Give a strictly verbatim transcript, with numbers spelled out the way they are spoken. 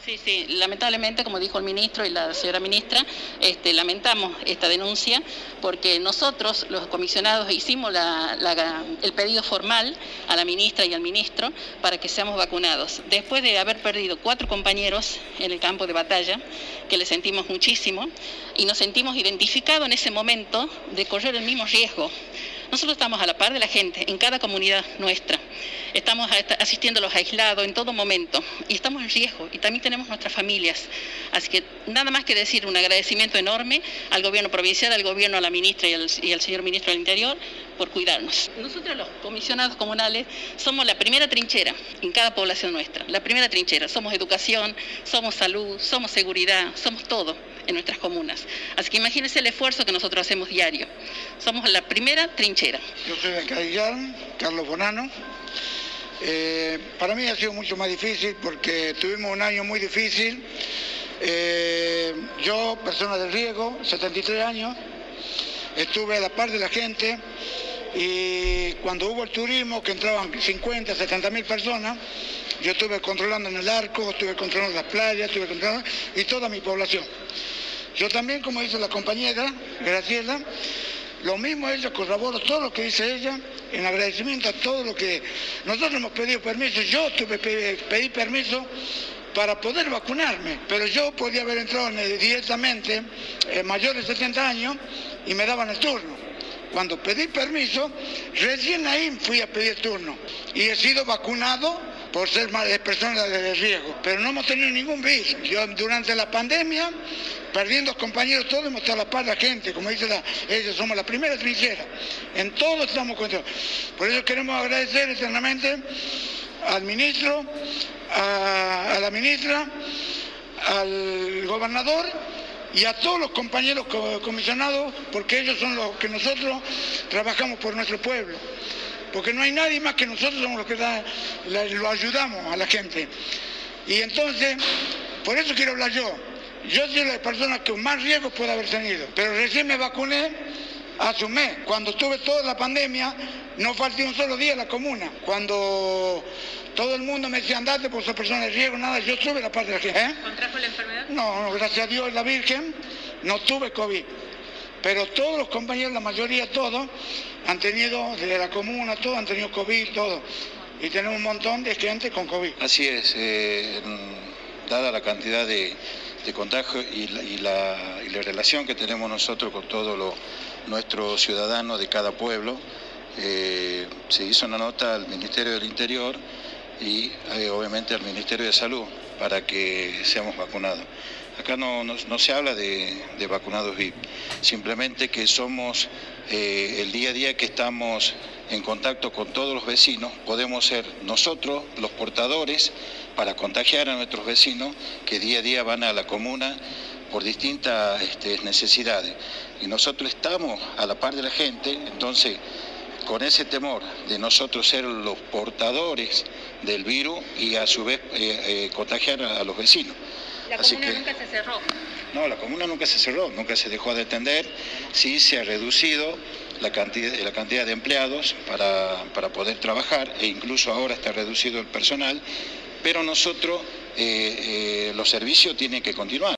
Sí, sí, lamentablemente, como dijo el ministro y la señora ministra, este, lamentamos esta denuncia porque nosotros, los comisionados, hicimos la, la, el pedido formal a la ministra y al ministro para que seamos vacunados. Después de haber perdido cuatro compañeros en el campo de batalla, que le sentimos muchísimo, y nos sentimos identificados en ese momento de correr el mismo riesgo. Nosotros estamos a la par de la gente, en cada comunidad nuestra. Estamos asistiendo a los aislados en todo momento y estamos en riesgo y también tenemos nuestras familias. Así que nada más que decir un agradecimiento enorme al gobierno provincial, al gobierno, a la ministra y al, y al señor ministro del Interior por cuidarnos. Nosotros los comisionados comunales somos la primera trinchera en cada población nuestra, la primera trinchera. Somos educación, somos salud, somos seguridad, somos todo en nuestras comunas. Así que imagínense el esfuerzo que nosotros hacemos diario. Somos la primera trinchera. Yo soy de Cadillán, Carlos Bonano. Eh, para mí ha sido mucho más difícil porque tuvimos un año muy difícil. Eh, yo, persona de riesgo, setenta y tres años, estuve a la par de la gente y cuando hubo el turismo, que entraban cincuenta, setenta mil personas, yo estuve controlando en el arco, estuve controlando las playas, estuve controlando y toda mi población. Yo también, como dice la compañera Graciela, lo mismo ella corroboro todo lo que dice ella, en agradecimiento a todo lo que nosotros hemos pedido permiso. Yo tuve pedí permiso para poder vacunarme, pero yo podía haber entrado directamente eh, mayor de setenta años y me daban el turno. Cuando pedí permiso, recién ahí fui a pedir turno y he sido vacunado por ser persona de riesgo, pero no hemos tenido ningún virus. Yo durante la pandemia, perdiendo compañeros todos, hemos estado a la par de la gente, como dice la, ellos, somos la primera trinchera, en todo estamos contra. Por eso queremos agradecer eternamente al ministro, a, a la ministra, al gobernador y a todos los compañeros comisionados, porque ellos son los que nosotros trabajamos por nuestro pueblo. Porque no hay nadie más que nosotros, somos los que da, la, lo ayudamos a la gente. Y entonces, por eso quiero hablar yo. Yo soy la persona que más riesgo puede haber tenido, pero recién me vacuné hace un mes. Cuando estuve toda la pandemia, no falté un solo día en la comuna. Cuando todo el mundo me decía, andate por ser persona de riesgo, nada, yo estuve la parte de la gente. ¿Eh? ¿Contrajo la enfermedad? No, no, gracias a Dios y la Virgen, no tuve COVID. Pero todos los compañeros, la mayoría, todos, han tenido, desde la comuna, todos han tenido COVID, todo. Y tenemos un montón de gente con COVID. Así es, eh, dada la cantidad de, de contagios y la, y, la, y la relación que tenemos nosotros con todos los nuestros ciudadanos de cada pueblo, eh, se hizo una nota al Ministerio del Interior y eh, obviamente al Ministerio de Salud para que seamos vacunados. Acá no, no, no se habla de, de vacunados V I P, simplemente que somos eh, el día a día que estamos en contacto con todos los vecinos, podemos ser nosotros los portadores para contagiar a nuestros vecinos que día a día van a la comuna por distintas este, necesidades. Y nosotros estamos a la par de la gente, entonces con ese temor de nosotros ser los portadores del virus y a su vez eh, eh, contagiar a, a los vecinos. La Así comuna que, nunca se cerró. No, la comuna nunca se cerró, nunca se dejó de atender, sí se ha reducido la cantidad, la cantidad de empleados para, para poder trabajar e incluso ahora está reducido el personal, pero nosotros, eh, eh, los servicios tienen que continuar.